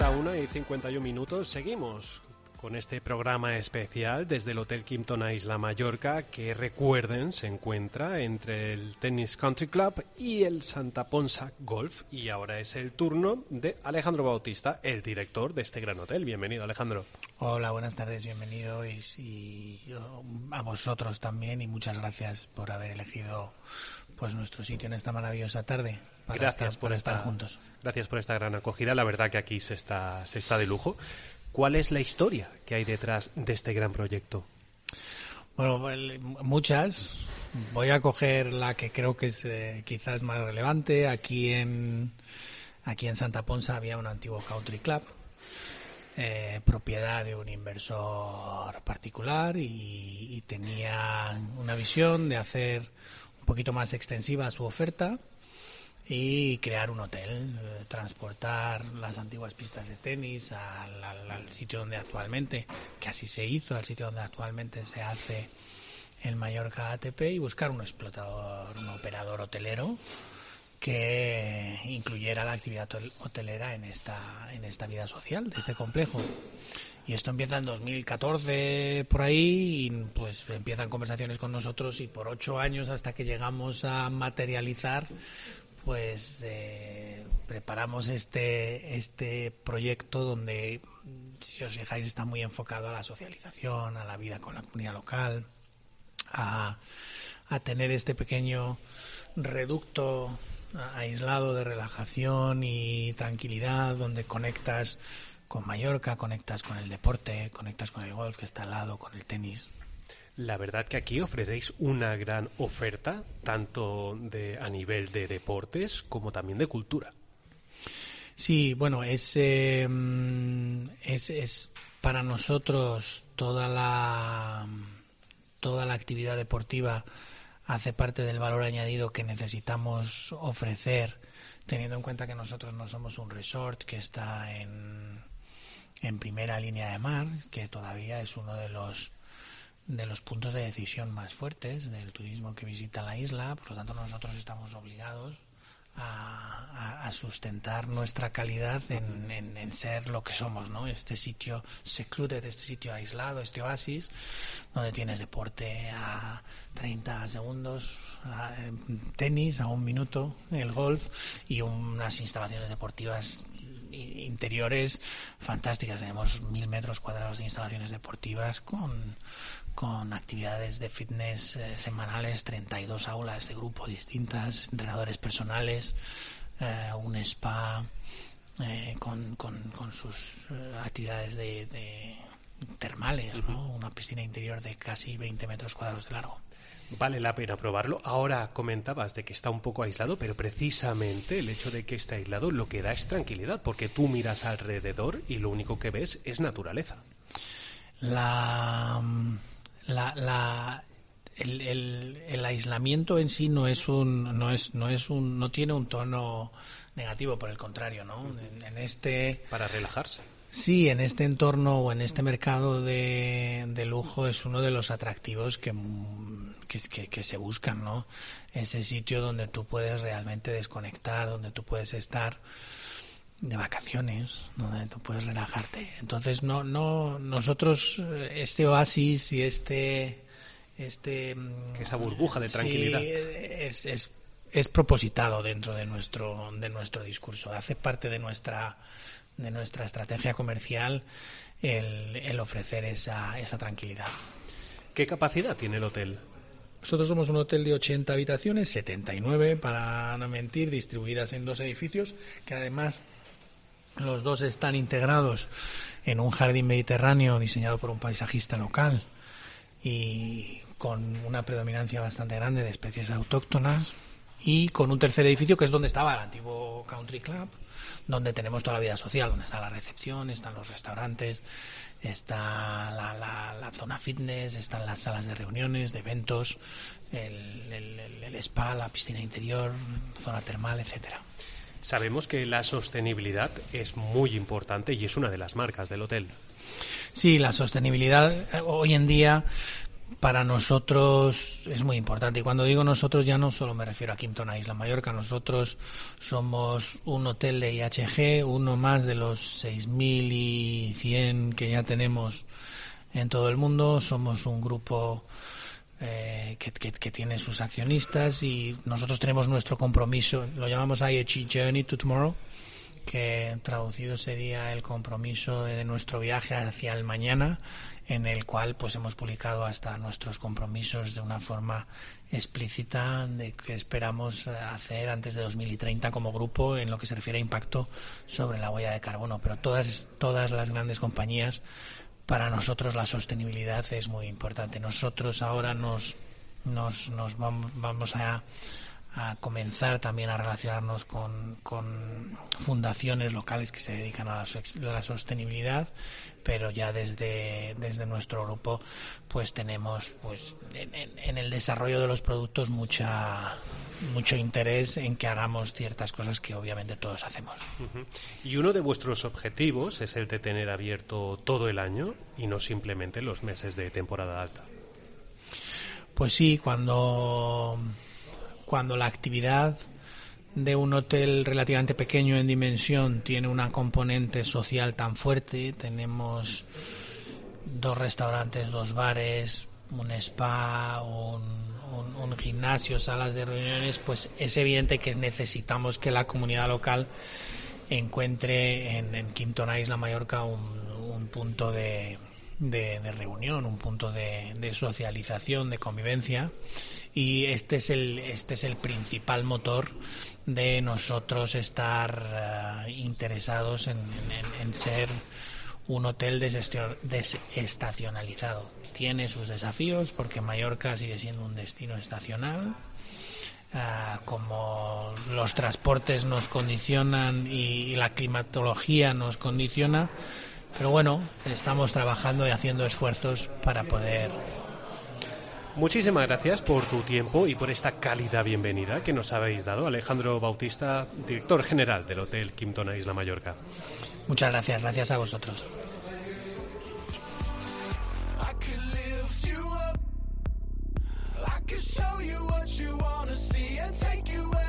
la 1:51. Seguimos con este programa especial desde el Hotel Kimpton Isla Mallorca, que recuerden se encuentra entre el Tennis Country Club y el Santa Ponsa Golf. Y ahora es el turno de Alejandro Bautista, el director de este gran hotel. Bienvenido, Alejandro. Hola, buenas tardes, bienvenido y a vosotros también, y muchas gracias por haber elegido pues nuestro sitio en esta maravillosa tarde. Gracias por estar juntos. Gracias por esta gran acogida. La verdad que aquí se está de lujo. ¿Cuál es la historia que hay detrás de este gran proyecto? Bueno, muchas. Voy a coger la que creo que es quizás más relevante. Aquí en Santa Ponsa había un antiguo country club, propiedad de un inversor particular, y tenía una visión de hacer un poquito más extensiva su oferta y crear un hotel, transportar las antiguas pistas de tenis al sitio donde actualmente, que así se hizo, al sitio donde actualmente se hace el Mallorca ATP, y buscar un operador hotelero que incluyera la actividad hotelera en esta vida social de este complejo. Y esto empieza en 2014 por ahí, y pues empiezan conversaciones con nosotros, y por 8 años hasta que llegamos a materializar, pues preparamos este proyecto donde, si os fijáis, está muy enfocado a la socialización, a la vida con la comunidad local, a tener este pequeño reducto aislado de relajación y tranquilidad, donde conectas con Mallorca, conectas con el deporte, conectas con el golf que está al lado, con el tenis. La verdad que aquí ofrecéis una gran oferta, tanto a nivel de deportes como también de cultura. Sí, bueno, es para nosotros toda la actividad deportiva hace parte del valor añadido que necesitamos ofrecer, teniendo en cuenta que nosotros no somos un resort que está en primera línea de mar, que todavía es uno de los puntos de decisión más fuertes del turismo que visita la isla. Por lo tanto, nosotros estamos obligados a sustentar nuestra calidad en ser lo que somos, ¿no? Este sitio secluded, este sitio aislado, este oasis, donde tienes deporte a 30 segundos, tenis a 1 minuto, el golf, y unas instalaciones deportivas interiores fantásticas. Tenemos 1.000 metros cuadrados de instalaciones deportivas con actividades de fitness semanales, 32 aulas de grupo distintas, entrenadores personales, un spa con sus actividades de termales, ¿no? Una piscina interior de casi 20 metros cuadrados de largo. Vale la pena probarlo. Ahora comentabas de que está un poco aislado, pero precisamente el hecho de que esté aislado lo que da es tranquilidad, porque tú miras alrededor y lo único que ves es naturaleza. El aislamiento en sí no tiene un tono negativo, por el contrario, ¿no? Para relajarse. Sí, en este entorno o en este mercado de lujo es uno de los atractivos que se buscan, ¿no? Ese sitio donde tú puedes realmente desconectar, donde tú puedes estar de vacaciones, donde tú puedes relajarte. Entonces nosotros este oasis y que esa burbuja de tranquilidad, sí, es propositado dentro de nuestro discurso. Hace parte de nuestra estrategia comercial el ofrecer esa tranquilidad. ¿Qué capacidad tiene el hotel? Nosotros somos un hotel de 80 habitaciones, 79 para no mentir, distribuidas en 2 edificios, que además los 2 están integrados en un jardín mediterráneo diseñado por un paisajista local y con una predominancia bastante grande de especies autóctonas, y con un tercer edificio que es donde estaba el antiguo Country Club, donde tenemos toda la vida social, donde está la recepción, están los restaurantes, está la zona fitness, están las salas de reuniones, de eventos, el spa, la piscina interior, zona termal, etcétera. Sabemos que la sostenibilidad es muy importante y es una de las marcas del hotel. Sí, la sostenibilidad hoy en día para nosotros es muy importante. Y cuando digo nosotros ya no solo me refiero a Kimpton Isla Mallorca. Nosotros somos un hotel de IHG, uno más de los 6.100 que ya tenemos en todo el mundo. Somos un grupo que tiene sus accionistas y nosotros tenemos nuestro compromiso, lo llamamos IHG Journey to Tomorrow, que traducido sería el compromiso de nuestro viaje hacia el mañana, en el cual pues hemos publicado hasta nuestros compromisos de una forma explícita de que esperamos hacer antes de 2030 como grupo en lo que se refiere a impacto sobre la huella de carbono. Pero todas las grandes compañías, para nosotros la sostenibilidad es muy importante. Nosotros ahora nos vamos a comenzar también a relacionarnos con fundaciones locales que se dedican a la sostenibilidad, pero ya desde nuestro grupo pues tenemos pues en el desarrollo de los productos mucho interés en que hagamos ciertas cosas que obviamente todos hacemos. Uh-huh. Y uno de vuestros objetivos es el de tener abierto todo el año y no simplemente los meses de temporada alta. Pues sí, cuando la actividad de un hotel relativamente pequeño en dimensión tiene una componente social tan fuerte, tenemos 2 restaurantes, 2 bares, un spa, un gimnasio, salas de reuniones, pues es evidente que necesitamos que la comunidad local encuentre en Kimpton Isla Mallorca un punto de reunión, un punto de socialización, de convivencia, y este es el principal motor de nosotros estar interesados en ser un hotel desestacionalizado. Tiene sus desafíos porque Mallorca sigue siendo un destino estacional, como los transportes nos condicionan y la climatología nos condiciona. Pero bueno, estamos trabajando y haciendo esfuerzos para poder. Muchísimas gracias por tu tiempo y por esta cálida bienvenida que nos habéis dado. Alejandro Bautista, director general del Hotel Kimpton Isla Mallorca. Muchas gracias, gracias a vosotros. I could show you what you wanna see and take you